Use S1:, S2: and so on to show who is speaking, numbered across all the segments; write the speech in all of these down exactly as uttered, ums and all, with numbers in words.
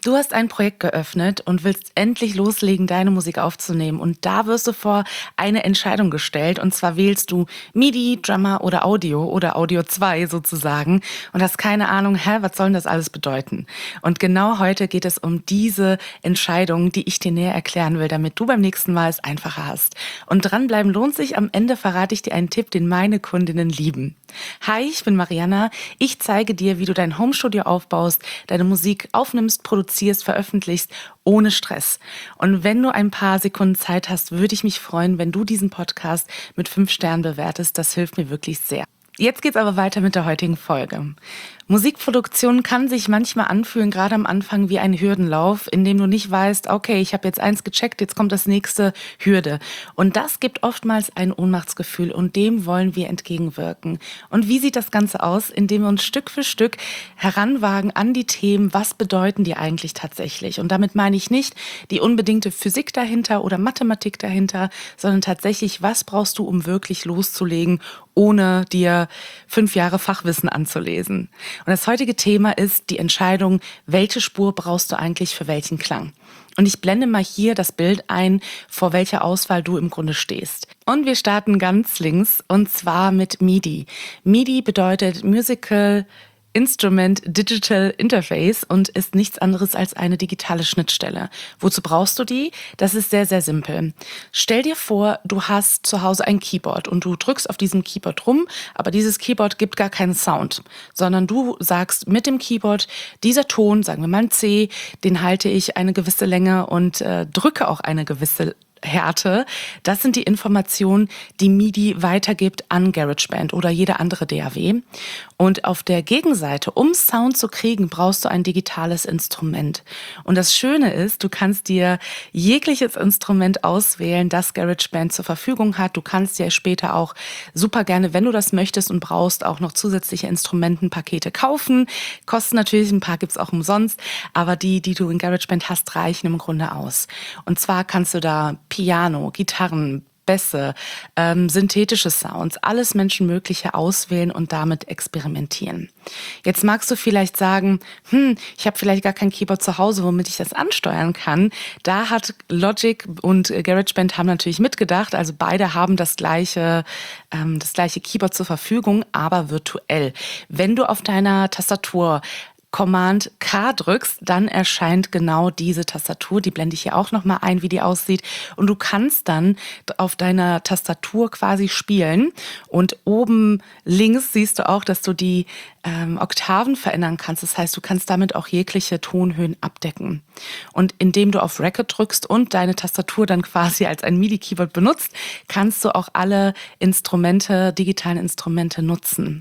S1: Du hast ein Projekt geöffnet und willst endlich loslegen, deine Musik aufzunehmen. Und da wirst du vor eine Entscheidung gestellt. Und zwar wählst du MIDI, Drummer oder Audio oder Audio zwei sozusagen. Und hast keine Ahnung, hä, was soll denn das alles bedeuten? Und genau heute geht es um diese Entscheidung, die ich dir näher erklären will, damit du beim nächsten Mal es einfacher hast. Und dranbleiben lohnt sich. Am Ende verrate ich dir einen Tipp, den meine Kundinnen lieben. Hi, ich bin Mariana. Ich zeige dir, wie du dein Homestudio aufbaust, deine Musik aufnimmst, produzierst, veröffentlichst, ohne Stress. Und wenn du ein paar Sekunden Zeit hast, würde ich mich freuen, wenn du diesen Podcast mit fünf Sternen bewertest. Das hilft mir wirklich sehr. Jetzt geht's aber weiter mit der heutigen Folge. Musikproduktion kann sich manchmal anfühlen, gerade am Anfang, wie ein Hürdenlauf, in dem du nicht weißt, okay, ich habe jetzt eins gecheckt, jetzt kommt das nächste Hürde. Und das gibt oftmals ein Ohnmachtsgefühl und dem wollen wir entgegenwirken. Und wie sieht das Ganze aus? Indem wir uns Stück für Stück heranwagen an die Themen, was bedeuten die eigentlich tatsächlich? Und damit meine ich nicht die unbedingte Physik dahinter oder Mathematik dahinter, sondern tatsächlich, was brauchst du, um wirklich loszulegen, ohne dir fünf Jahre Fachwissen anzulesen. Und das heutige Thema ist die Entscheidung, welche Spur brauchst du eigentlich für welchen Klang? Und ich blende mal hier das Bild ein, vor welcher Auswahl du im Grunde stehst. Und wir starten ganz links und zwar mit MIDI. MIDI bedeutet Musical Instrument Digital Interface und ist nichts anderes als eine digitale Schnittstelle. Wozu brauchst du die? Das ist sehr, sehr simpel. Stell dir vor, du hast zu Hause ein Keyboard und du drückst auf diesem Keyboard rum, aber dieses Keyboard gibt gar keinen Sound, sondern du sagst mit dem Keyboard, dieser Ton, sagen wir mal ein C, den halte ich eine gewisse Länge und äh, drücke auch eine gewisse Härte. Das sind die Informationen, die MIDI weitergibt an GarageBand oder jede andere D A W. Und auf der Gegenseite, um Sound zu kriegen, brauchst du ein digitales Instrument. Und das Schöne ist, du kannst dir jegliches Instrument auswählen, das GarageBand zur Verfügung hat. Du kannst dir später auch super gerne, wenn du das möchtest und brauchst, auch noch zusätzliche Instrumentenpakete kaufen. Kosten natürlich ein paar, gibt's auch umsonst, aber die, die du in GarageBand hast, reichen im Grunde aus. Und zwar kannst du da Piano, Gitarren, Bässe, ähm, synthetische Sounds, alles Menschenmögliche auswählen und damit experimentieren. Jetzt magst du vielleicht sagen, hm, ich habe vielleicht gar kein Keyboard zu Hause, womit ich das ansteuern kann. Da hat Logic und GarageBand haben natürlich mitgedacht, also beide haben das gleiche, ähm, das gleiche Keyboard zur Verfügung, aber virtuell. Wenn du auf deiner Tastatur Command K drückst, dann erscheint genau diese Tastatur. Die blende ich hier auch nochmal ein, wie die aussieht. Und du kannst dann auf deiner Tastatur quasi spielen. Und oben links siehst du auch, dass du die ähm, Oktaven verändern kannst. Das heißt, du kannst damit auch jegliche Tonhöhen abdecken. Und indem du auf Record drückst und deine Tastatur dann quasi als ein MIDI-Keyboard benutzt, kannst du auch alle Instrumente, digitalen Instrumente nutzen.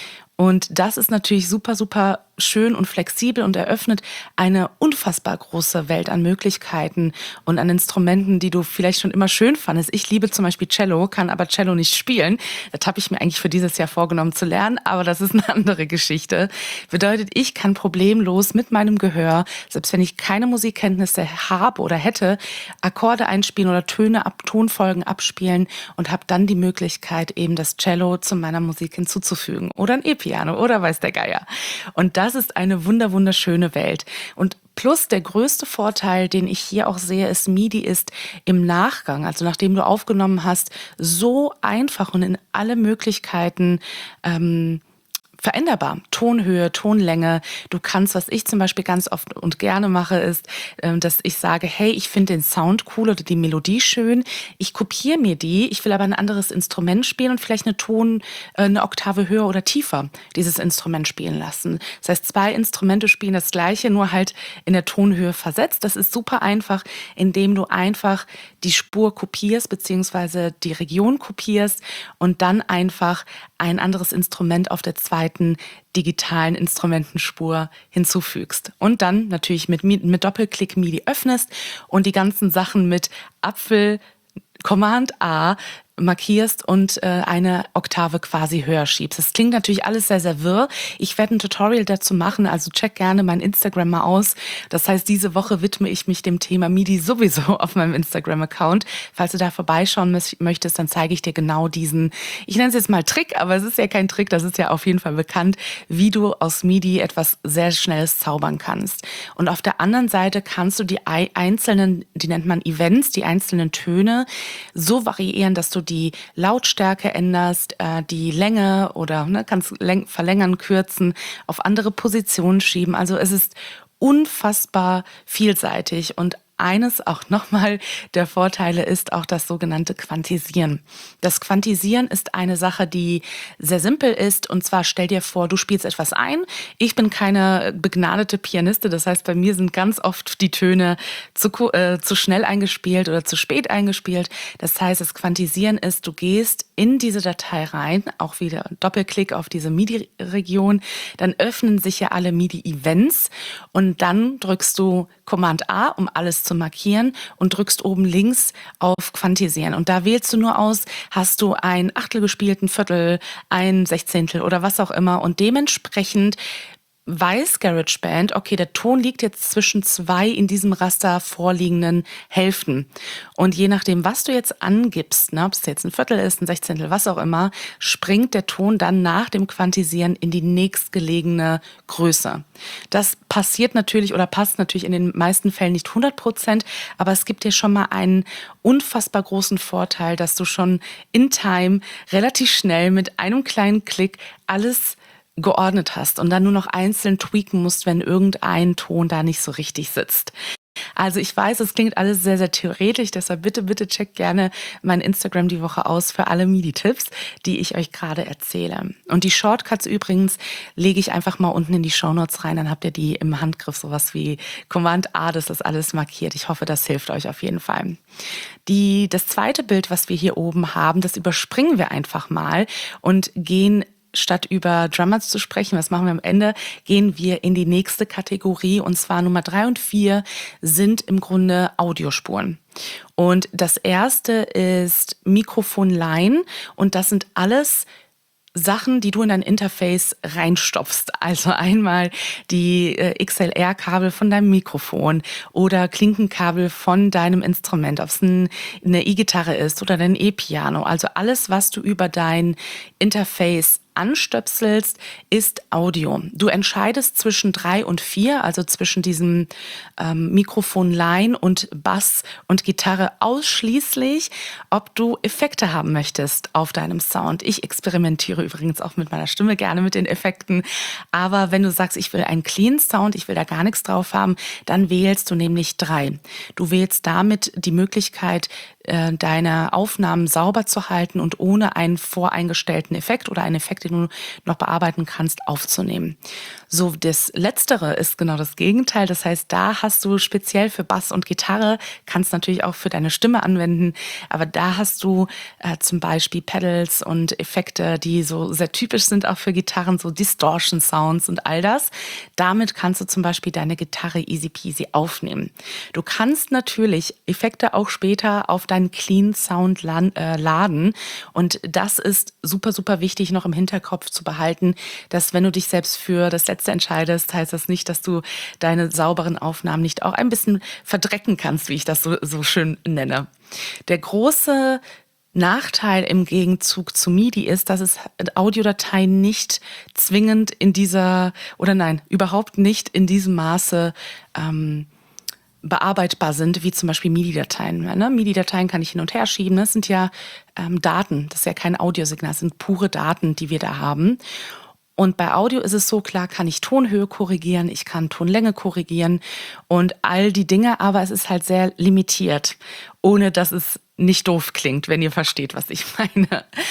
S1: Und das ist natürlich super, super schön und flexibel und eröffnet eine unfassbar große Welt an Möglichkeiten und an Instrumenten, die du vielleicht schon immer schön fandest. Ich liebe zum Beispiel Cello, kann aber Cello nicht spielen. Das habe ich mir eigentlich für dieses Jahr vorgenommen zu lernen, aber das ist eine andere Geschichte. Bedeutet, ich kann problemlos mit meinem Gehör, selbst wenn ich keine Musikkenntnisse habe oder hätte, Akkorde einspielen oder Töne ab, Tonfolgen abspielen und habe dann die Möglichkeit, eben das Cello zu meiner Musik hinzuzufügen oder ein E-Piano oder weiß der Geier. Und das ist eine wunder wunderschöne Welt. Und plus der größte Vorteil, den ich hier auch sehe, ist, MIDI ist im Nachgang, also nachdem du aufgenommen hast, so einfach und in alle Möglichkeiten ähm, veränderbar. Tonhöhe, Tonlänge. Du kannst, was ich zum Beispiel ganz oft und gerne mache, ist, dass ich sage, hey, ich finde den Sound cool oder die Melodie schön. Ich kopiere mir die. Ich will aber ein anderes Instrument spielen und vielleicht eine Ton, eine Oktave höher oder tiefer dieses Instrument spielen lassen. Das heißt, zwei Instrumente spielen das Gleiche, nur halt in der Tonhöhe versetzt. Das ist super einfach, indem du einfach die Spur kopierst, beziehungsweise die Region kopierst und dann einfach ein anderes Instrument auf der zweiten digitalen Instrumentenspur hinzufügst. Und dann natürlich mit, mit Doppelklick MIDI öffnest und die ganzen Sachen mit Apfel, Command A markierst und äh, eine Oktave quasi höher schiebst. Das klingt natürlich alles sehr, sehr wirr. Ich werde ein Tutorial dazu machen, also check gerne mein Instagram mal aus. Das heißt, diese Woche widme ich mich dem Thema MIDI sowieso auf meinem Instagram-Account. Falls du da vorbeischauen möchtest, dann zeige ich dir genau diesen, ich nenne es jetzt mal Trick, aber es ist ja kein Trick, das ist ja auf jeden Fall bekannt, wie du aus MIDI etwas sehr Schnelles zaubern kannst. Und auf der anderen Seite kannst du die einzelnen, die nennt man Events, die einzelnen Töne so variieren, dass du die Lautstärke änderst, äh, die Länge oder ne, kannst verlängern, kürzen, auf andere Positionen schieben. Also es ist unfassbar vielseitig und eines auch nochmal der Vorteile ist auch das sogenannte Quantisieren. Das Quantisieren ist eine Sache, die sehr simpel ist und zwar stell dir vor, du spielst etwas ein. Ich bin keine begnadete Pianistin, das heißt, bei mir sind ganz oft die Töne zu, äh, zu schnell eingespielt oder zu spät eingespielt. Das heißt, das Quantisieren ist, du gehst in diese Datei rein, auch wieder Doppelklick auf diese MIDI-Region, dann öffnen sich ja alle MIDI-Events und dann drückst du Command A, um alles zu markieren und drückst oben links auf Quantisieren. Und da wählst du nur aus, hast du ein Achtel gespielt, ein Viertel, ein Sechzehntel oder was auch immer. Und dementsprechend weiß GarageBand, okay, der Ton liegt jetzt zwischen zwei in diesem Raster vorliegenden Hälften. Und je nachdem, was du jetzt angibst, ne, ob es jetzt ein Viertel ist, ein Sechzehntel, was auch immer, springt der Ton dann nach dem Quantisieren in die nächstgelegene Größe. Das passiert natürlich oder passt natürlich in den meisten Fällen nicht hundert Prozent, aber es gibt dir schon mal einen unfassbar großen Vorteil, dass du schon in Time relativ schnell mit einem kleinen Klick alles geordnet hast und dann nur noch einzeln tweaken musst, wenn irgendein Ton da nicht so richtig sitzt. Also ich weiß, es klingt alles sehr, sehr theoretisch, deshalb bitte, bitte checkt gerne mein Instagram die Woche aus für alle MIDI-Tipps, die ich euch gerade erzähle. Und die Shortcuts übrigens lege ich einfach mal unten in die Shownotes rein, dann habt ihr die im Handgriff, sowas wie Command A, das ist alles markiert. Ich hoffe, das hilft euch auf jeden Fall. Die, das zweite Bild, was wir hier oben haben, das überspringen wir einfach mal und gehen statt über Drummers zu sprechen, was machen wir am Ende, gehen wir in die nächste Kategorie und zwar Nummer drei und vier sind im Grunde Audiospuren. Und das erste ist Mikrofon-Line und das sind alles Sachen, die du in dein Interface reinstopfst. Also einmal die äh, X L R-Kabel von deinem Mikrofon oder Klinkenkabel von deinem Instrument, ob es ein, eine E-Gitarre ist oder dein E-Piano. Also alles, was du über dein Interface anstöpselst, ist Audio. Du entscheidest zwischen drei und vier, also zwischen diesem ähm, Mikrofon-Line und Bass und Gitarre ausschließlich, ob du Effekte haben möchtest auf deinem Sound. Ich experimentiere übrigens auch mit meiner Stimme gerne mit den Effekten, aber wenn du sagst, ich will einen clean Sound, ich will da gar nichts drauf haben, dann wählst du nämlich drei. Du wählst damit die Möglichkeit, deine Aufnahmen sauber zu halten und ohne einen voreingestellten Effekt oder einen Effekt, den du noch bearbeiten kannst, aufzunehmen. So, das Letztere ist genau das Gegenteil. Das heißt, da hast du speziell für Bass und Gitarre, kannst natürlich auch für deine Stimme anwenden, aber da hast du äh, zum Beispiel Pedals und Effekte, die so sehr typisch sind auch für Gitarren, so Distortion Sounds und all das. Damit kannst du zum Beispiel deine Gitarre easy peasy aufnehmen. Du kannst natürlich Effekte auch später auf dein Clean Sound laden und das ist super, super wichtig noch im Hinterkopf zu behalten, dass wenn du dich selbst für das Letzte entscheidest, heißt das nicht, dass du deine sauberen Aufnahmen nicht auch ein bisschen verdrecken kannst, wie ich das so, so schön nenne. Der große Nachteil im Gegenzug zu MIDI ist, dass es Audiodateien nicht zwingend in dieser, oder nein, überhaupt nicht in diesem Maße ähm, bearbeitbar sind, wie zum Beispiel MIDI-Dateien. Ne? MIDI-Dateien kann ich hin und her schieben. Das sind ja ähm, Daten, das ist ja kein Audiosignal, das sind pure Daten, die wir da haben. Und bei Audio ist es so, klar kann ich Tonhöhe korrigieren, ich kann Tonlänge korrigieren und all die Dinge, aber es ist halt sehr limitiert, ohne dass es nicht doof klingt, wenn ihr versteht, was ich meine.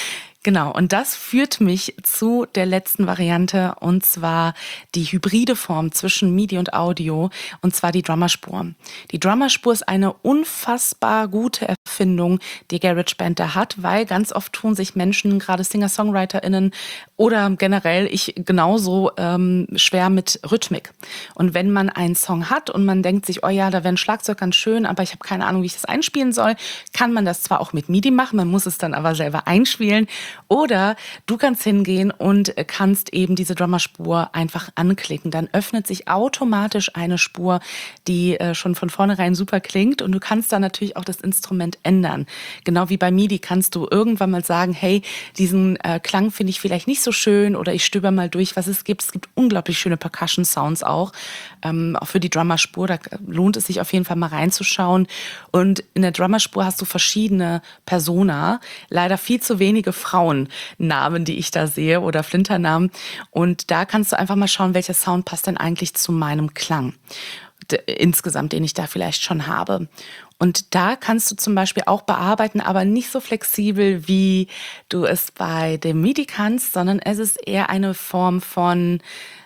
S1: Genau, und das führt mich zu der letzten Variante, und zwar die hybride Form zwischen MIDI und Audio, und zwar die Drummerspur. Die Drummerspur ist eine unfassbar gute Erfindung, die GarageBand da hat, weil ganz oft tun sich Menschen, gerade Singer-SongwriterInnen oder generell ich genauso, ähm, schwer mit Rhythmik. Und wenn man einen Song hat und man denkt sich, oh ja, da wäre ein Schlagzeug ganz schön, aber ich habe keine Ahnung, wie ich das einspielen soll, kann man das zwar auch mit MIDI machen, man muss es dann aber selber einspielen. Oder du kannst hingehen und kannst eben diese Drummerspur einfach anklicken. Dann öffnet sich automatisch eine Spur, die äh, schon von vornherein super klingt, und du kannst dann natürlich auch das Instrument ändern. Genau wie bei MIDI kannst du irgendwann mal sagen, hey, diesen äh, Klang finde ich vielleicht nicht so schön, oder ich stöber mal durch, was es gibt. Es gibt unglaublich schöne Percussion-Sounds auch, ähm, auch für die Drummerspur. Da lohnt es sich auf jeden Fall mal reinzuschauen. Und in der Drummerspur hast du verschiedene Persona, leider viel zu wenige Frauennamen, die ich da sehe, oder Flinternamen. Und da kannst du einfach mal schauen, welcher Sound passt denn eigentlich zu meinem Klang d- insgesamt, den ich da vielleicht schon habe. Und da kannst du zum Beispiel auch bearbeiten, aber nicht so flexibel, wie du es bei dem MIDI kannst, sondern es ist eher eine Form von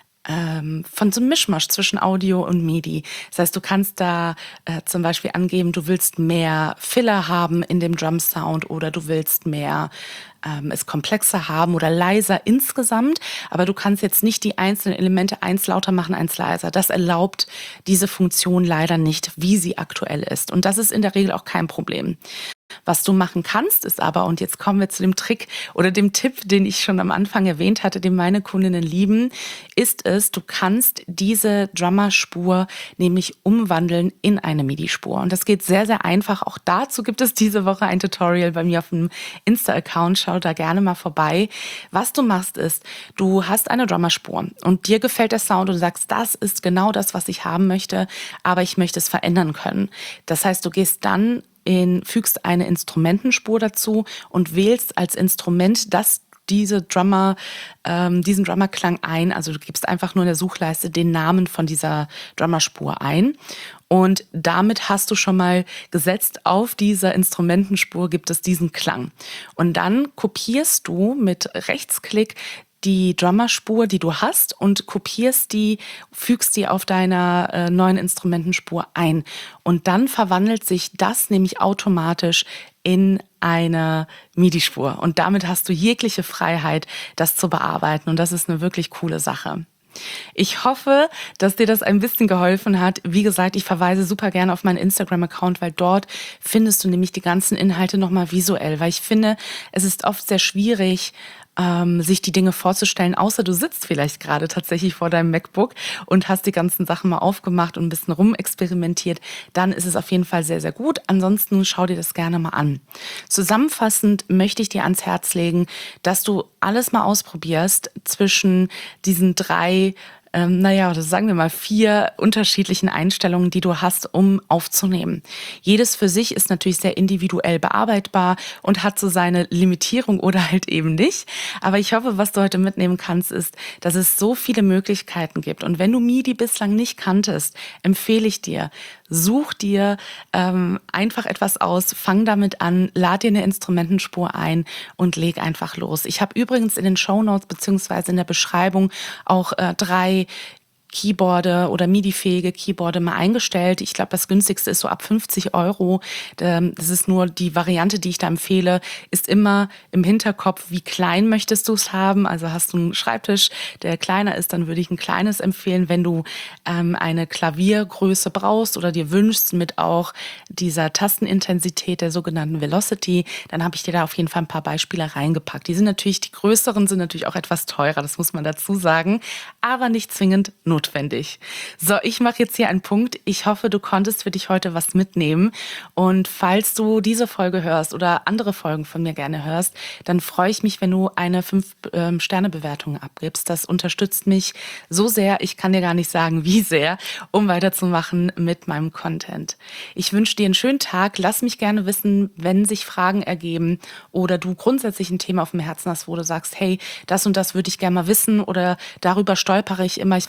S1: ähm, von so einem Mischmasch zwischen Audio und MIDI. Das heißt, du kannst da äh, zum Beispiel angeben, du willst mehr Filler haben in dem Drum-Sound, oder du willst mehr ähm, es komplexer haben oder leiser insgesamt, aber du kannst jetzt nicht die einzelnen Elemente eins lauter machen, eins leiser. Das erlaubt diese Funktion leider nicht, wie sie aktuell ist. Und das ist in der Regel auch kein Problem. Was du machen kannst, ist aber, und jetzt kommen wir zu dem Trick oder dem Tipp, den ich schon am Anfang erwähnt hatte, den meine Kundinnen lieben, ist es, du kannst diese Drummerspur nämlich umwandeln in eine MIDI-Spur. Und das geht sehr, sehr einfach. Auch dazu gibt es diese Woche ein Tutorial bei mir auf dem Insta-Account. Schau da gerne mal vorbei. Was du machst ist, du hast eine Drummerspur und dir gefällt der Sound und du sagst, das ist genau das, was ich haben möchte, aber ich möchte es verändern können. Das heißt, du gehst dann in, fügst eine Instrumentenspur dazu und wählst als Instrument das diese Drummer, ähm, diesen Drummerklang ein. Also du gibst einfach nur in der Suchleiste den Namen von dieser Drummerspur ein. Und damit hast du schon mal gesetzt, auf dieser Instrumentenspur gibt es diesen Klang. Und dann kopierst du mit Rechtsklick die Drummerspur, die du hast, und kopierst die, fügst die auf deiner äh, neuen Instrumentenspur ein. Und dann verwandelt sich das nämlich automatisch in eine MIDI-Spur. Und damit hast du jegliche Freiheit, das zu bearbeiten. Und das ist eine wirklich coole Sache. Ich hoffe, dass dir das ein bisschen geholfen hat. Wie gesagt, ich verweise super gerne auf meinen Instagram-Account, weil dort findest du nämlich die ganzen Inhalte nochmal visuell. Weil ich finde, es ist oft sehr schwierig, ähm, sich die Dinge vorzustellen, außer du sitzt vielleicht gerade tatsächlich vor deinem MacBook und hast die ganzen Sachen mal aufgemacht und ein bisschen rumexperimentiert. Dann ist es auf jeden Fall sehr, sehr gut. Ansonsten schau dir das gerne mal an. Zusammenfassend möchte ich dir ans Herz legen, dass du alles mal ausprobierst zwischen diesen drei ähm, naja, oder sagen wir mal vier unterschiedlichen Einstellungen, die du hast, um aufzunehmen. Jedes für sich ist natürlich sehr individuell bearbeitbar und hat so seine Limitierung oder halt eben nicht. Aber ich hoffe, was du heute mitnehmen kannst, ist, dass es so viele Möglichkeiten gibt. Und wenn du MIDI bislang nicht kanntest, empfehle ich dir, such dir ähm, einfach etwas aus, fang damit an, lad dir eine Instrumentenspur ein und leg einfach los. Ich habe übrigens in den Shownotes beziehungsweise in der Beschreibung auch äh, drei Keyboarde oder MIDI-fähige Keyboarde mal eingestellt. Ich glaube, das günstigste ist so ab fünfzig Euro. Das ist nur die Variante, die ich da empfehle, ist immer im Hinterkopf, wie klein möchtest du es haben. Also hast du einen Schreibtisch, der kleiner ist, dann würde ich ein kleines empfehlen. Wenn du ähm, eine Klaviergröße brauchst oder dir wünschst mit auch dieser Tastenintensität, der sogenannten Velocity, dann habe ich dir da auf jeden Fall ein paar Beispiele reingepackt. Die sind natürlich, die größeren sind natürlich auch etwas teurer, das muss man dazu sagen, aber nicht zwingend notwendig. Notwendig. So, ich mache jetzt hier einen Punkt. Ich hoffe, du konntest für dich heute was mitnehmen. Und falls du diese Folge hörst oder andere Folgen von mir gerne hörst, dann freue ich mich, wenn du eine fünf Sterne Bewertung abgibst. Das unterstützt mich so sehr, ich kann dir gar nicht sagen, wie sehr, um weiterzumachen mit meinem Content. Ich wünsche dir einen schönen Tag. Lass mich gerne wissen, wenn sich Fragen ergeben oder du grundsätzlich ein Thema auf dem Herzen hast, wo du sagst, hey, das und das würde ich gerne mal wissen oder darüber stolpere ich immer, ich weiß gar nicht,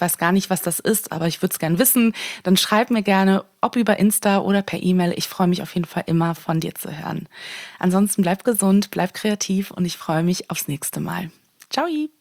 S1: nicht, was das ist, aber ich würde es gern wissen, dann schreib mir gerne, ob über Insta oder per E-Mail. Ich freue mich auf jeden Fall immer, von dir zu hören. Ansonsten bleib gesund, bleib kreativ und ich freue mich aufs nächste Mal. Ciao!